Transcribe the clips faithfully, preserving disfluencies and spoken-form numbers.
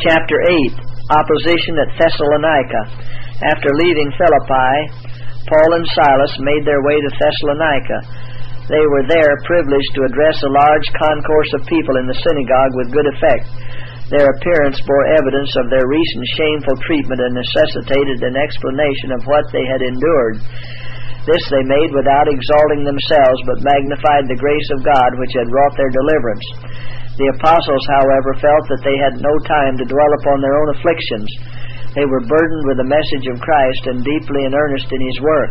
Chapter eight. Opposition at Thessalonica. After leaving Philippi, Paul and Silas made their way to Thessalonica. They were there privileged to address a large concourse of people in the synagogue with good effect. Their appearance bore evidence of their recent shameful treatment and necessitated an explanation of what they had endured. This they made without exalting themselves, but magnified the grace of God which had wrought their deliverance. The apostles, however, felt that they had no time to dwell upon their own afflictions. They were burdened with the message of Christ and deeply in earnest in his work.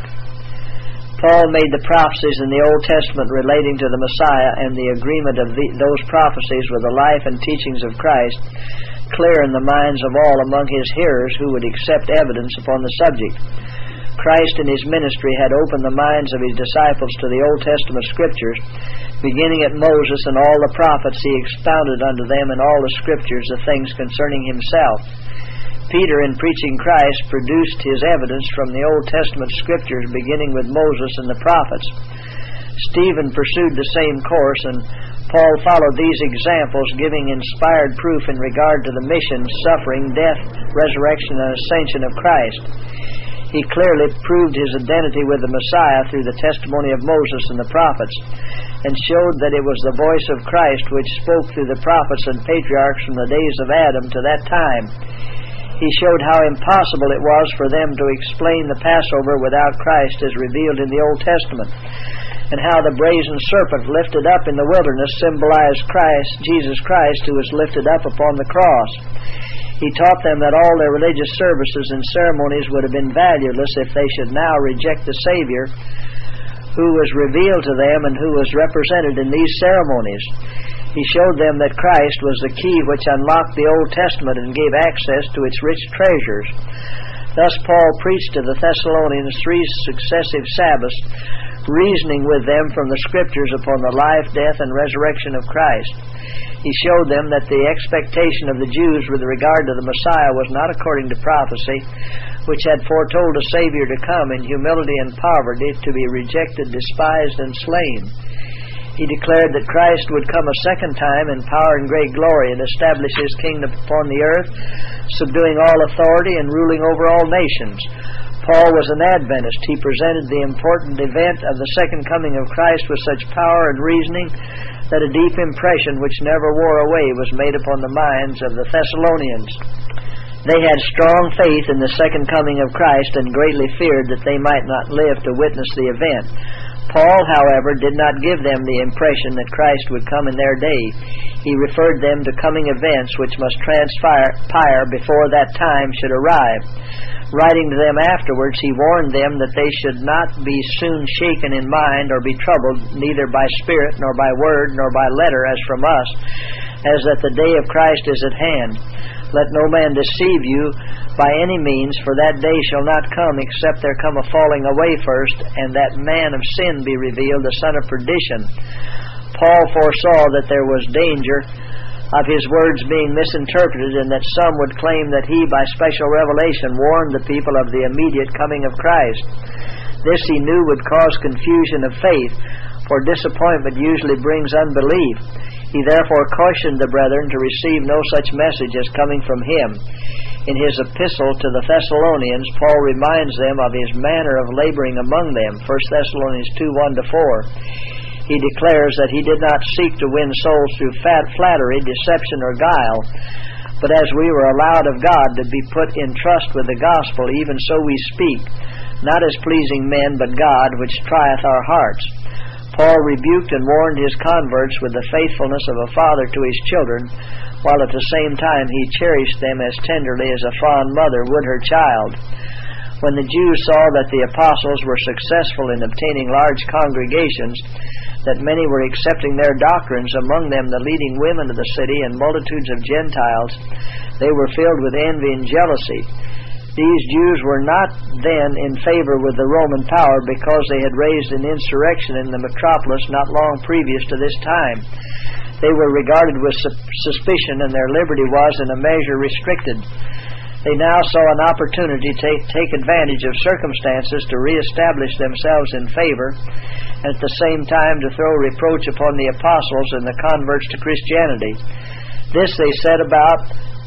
Paul made the prophecies in the Old Testament relating to the Messiah and the agreement of the, those prophecies with the life and teachings of Christ clear in the minds of all among his hearers who would accept evidence upon the subject. Christ in his ministry had opened the minds of his disciples to the Old Testament Scriptures. Beginning at Moses and all the prophets, he expounded unto them in all the Scriptures the things concerning himself. Peter, in preaching Christ, produced his evidence from the Old Testament Scriptures, beginning with Moses and the prophets. Stephen pursued the same course, and Paul followed these examples, giving inspired proof in regard to the mission, suffering, death, resurrection, and ascension of Christ. He clearly proved his identity with the Messiah through the testimony of Moses and the prophets, and showed that it was the voice of Christ which spoke through the prophets and patriarchs from the days of Adam to that time. He showed how impossible it was for them to explain the Passover without Christ as revealed in the Old Testament, and how the brazen serpent lifted up in the wilderness symbolized Christ, Jesus Christ, who was lifted up upon the cross. He taught them that all their religious services and ceremonies would have been valueless if they should now reject the Savior who was revealed to them and who was represented in these ceremonies. He showed them that Christ was the key which unlocked the Old Testament and gave access to its rich treasures. Thus Paul preached to the Thessalonians three successive Sabbaths, reasoning with them from the Scriptures upon the life, death, and resurrection of Christ. He showed them that the expectation of the Jews with regard to the Messiah was not according to prophecy, which had foretold a Savior to come in humility and poverty, to be rejected, despised, and slain. He declared that Christ would come a second time in power and great glory and establish his kingdom upon the earth, subduing all authority and ruling over all nations. Paul was an Adventist. He presented the important event of the second coming of Christ with such power and reasoning that a deep impression which never wore away was made upon the minds of the Thessalonians. They had strong faith in the second coming of Christ and greatly feared that they might not live to witness the event. Paul, however, did not give them the impression that Christ would come in their day. He referred them to coming events which must transpire before that time should arrive. Writing to them afterwards, he warned them that they should not be soon shaken in mind or be troubled, neither by spirit, nor by word, nor by letter, as from us, as that the day of Christ is at hand. Let no man deceive you by any means, for that day shall not come except there come a falling away first, and that man of sin be revealed, the son of perdition. Paul foresaw that there was danger of his words being misinterpreted, and that some would claim that he, by special revelation, warned the people of the immediate coming of Christ. This he knew would cause confusion of faith, for disappointment usually brings unbelief. He therefore cautioned the brethren to receive no such message as coming from him. In his epistle to the Thessalonians, Paul reminds them of his manner of laboring among them, First Thessalonians two, one to four. He declares that he did not seek to win souls through fat flattery, deception, or guile, but as we were allowed of God to be put in trust with the gospel, even so we speak, not as pleasing men, but God, which trieth our hearts. Paul rebuked and warned his converts with the faithfulness of a father to his children, while at the same time he cherished them as tenderly as a fond mother would her child. When the Jews saw that the apostles were successful in obtaining large congregations, that many were accepting their doctrines, among them the leading women of the city and multitudes of Gentiles, they were filled with envy and jealousy. These Jews were not then in favor with the Roman power, because they had raised an insurrection in the metropolis not long previous to this time. They were regarded with suspicion, and their liberty was in a measure restricted. They now saw an opportunity to take, take advantage of circumstances to reestablish themselves in favor, and at the same time to throw reproach upon the apostles and the converts to Christianity. This they set about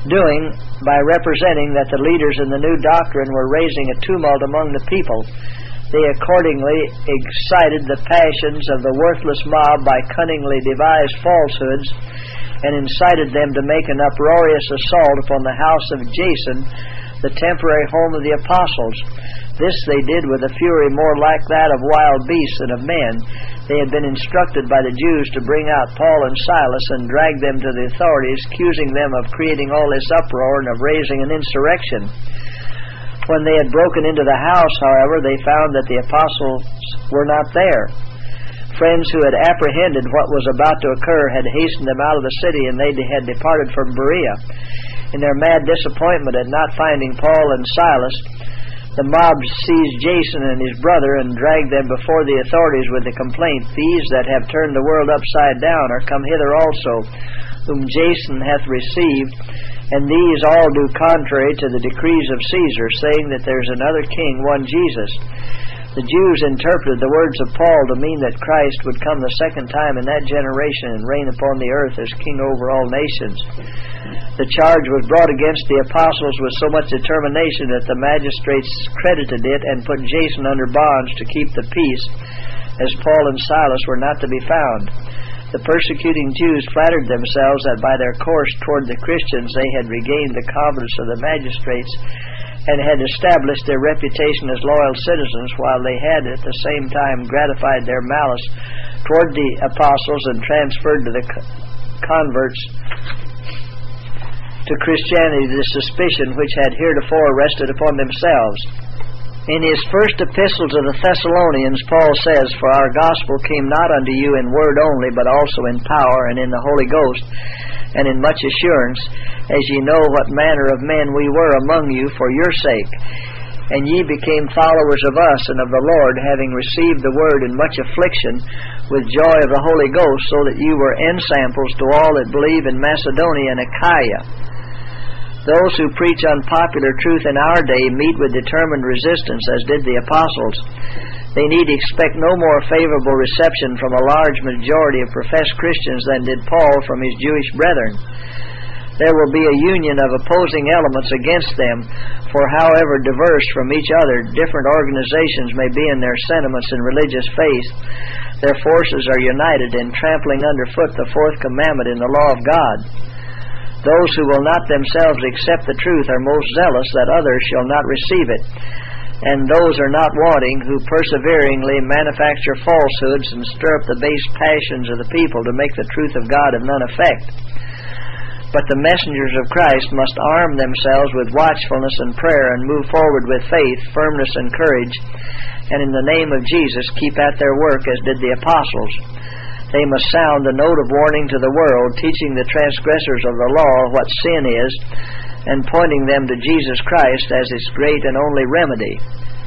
doing by representing that the leaders in the new doctrine were raising a tumult among the people. They accordingly excited the passions of the worthless mob by cunningly devised falsehoods and incited them to make an uproarious assault upon the house of Jason, the temporary home of the apostles. This they did with a fury more like that of wild beasts than of men. They had been instructed by the Jews to bring out Paul and Silas and drag them to the authorities, accusing them of creating all this uproar and of raising an insurrection. When they had broken into the house, however, they found that the apostles were not there. Friends who had apprehended what was about to occur had hastened them out of the city, and they had departed from Berea. In their mad disappointment at not finding Paul and Silas, the mob seized Jason and his brother and dragged them before the authorities with the complaint, "These that have turned the world upside down are come hither also, whom Jason hath received, and these all do contrary to the decrees of Caesar, saying that there is another king, one Jesus." The Jews interpreted the words of Paul to mean that Christ would come the second time in that generation and reign upon the earth as king over all nations. The charge was brought against the apostles with so much determination that the magistrates credited it and put Jason under bonds to keep the peace, as Paul and Silas were not to be found. The persecuting Jews flattered themselves that by their course toward the Christians they had regained the confidence of the magistrates and had established their reputation as loyal citizens, while they had at the same time gratified their malice toward the apostles and transferred to the converts to Christianity the suspicion which had heretofore rested upon themselves. In his first epistle to the Thessalonians, Paul says, "For our gospel came not unto you in word only, but also in power and in the Holy Ghost, and in much assurance, as ye know what manner of men we were among you for your sake. And ye became followers of us and of the Lord, having received the word in much affliction, with joy of the Holy Ghost, so that you were ensamples to all that believe in Macedonia and Achaia. Those who preach unpopular truth in our day meet with determined resistance, as did the apostles. They need expect no more favorable reception from a large majority of professed Christians than did Paul from his Jewish brethren. There will be a union of opposing elements against them, for however diverse from each other different organizations may be in their sentiments and religious faith, their forces are united in trampling underfoot the fourth commandment in the law of God. Those who will not themselves accept the truth are most zealous that others shall not receive it, and those are not wanting who perseveringly manufacture falsehoods and stir up the base passions of the people to make the truth of God of none effect. But the messengers of Christ must arm themselves with watchfulness and prayer and move forward with faith, firmness, and courage, and in the name of Jesus keep at their work as did the apostles. They must sound the note of warning to the world, teaching the transgressors of the law what sin is, and pointing them to Jesus Christ as its great and only remedy.